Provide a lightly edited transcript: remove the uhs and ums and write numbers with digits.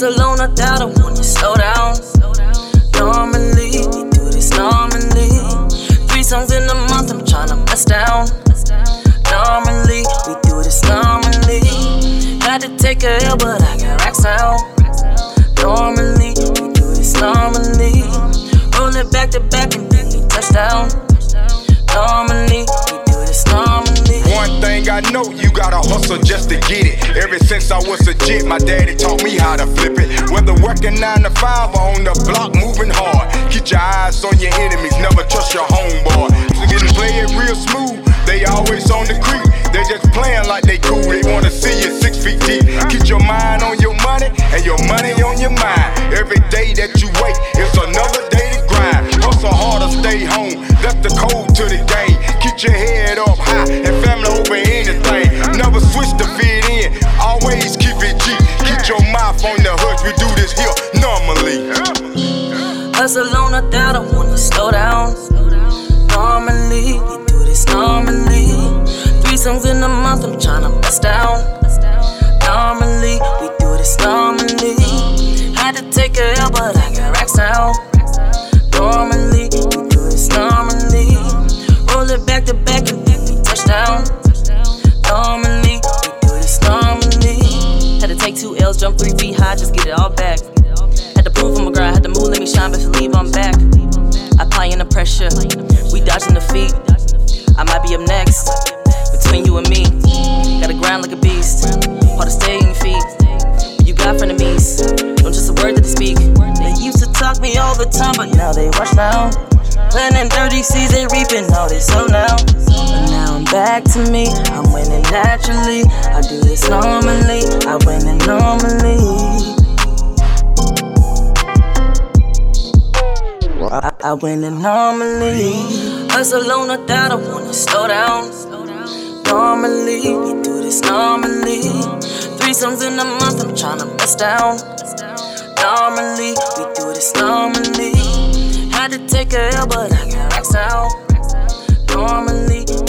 Hustle on a dollar when you slow down. Normally, we do this normally. 3 songs in a month, I'm tryna bust down. Normally, we do this normally. Had to take a L, but I got racks out. Normally, we do this normally. Roll it back to back and then we touch down. Normally, we do this normally. One thing I know, you gotta hustle just to get it. Ever since I was a jit, my daddy taught me how to flip it. Whether working 9 to 5 or on the block moving hard. Keep your eyes on your enemies, never trust your homeboy. So get to play it real smooth, they always on the creep. They just playing like they cool, they wanna see you 6 feet deep. Keep your mind on your money and your money on your mind. Every day that you wait, it's another day to grind. Hustle hard or stay home, that's the code to the game. Keep your head up high and family over anything. Never switch to fit in, always keep it G. Keep your mouth on the hood, we do this here normally. Hustle on a dollar when you slow down. Normally, we do this normally. 3 songs in a month, I'm tryna bust down. Normally, we do this normally. Had to take a L, but I got racks out. Normally, we do this normally. Roll it back to back and then we touch down. Normally, we do this normally. Had to take 2 L's, jump 3 feet high, just get it all back. Had to prove on my grind, had to move, let me shine, but believe I'm back. Applying the pressure, we dodging the feet. I might be up next, between you and me. Gotta grind like a beast, hard to stay on your feet. You got frenemies, don't just a word that they speak. They used to talk me all the time, but now they watch now. Planting dirty seeds, they reaping, now they sow now. But now I'm back to me, I'm winning naturally. I do this normally, I win it normally. I win it normally. Hustle on a dollar when you slow down. Normally, we do this normally. 3 songs in a month, I'm tryna bust down. Normally, we do this normally. Had to take a L, but I got racks out. Normally.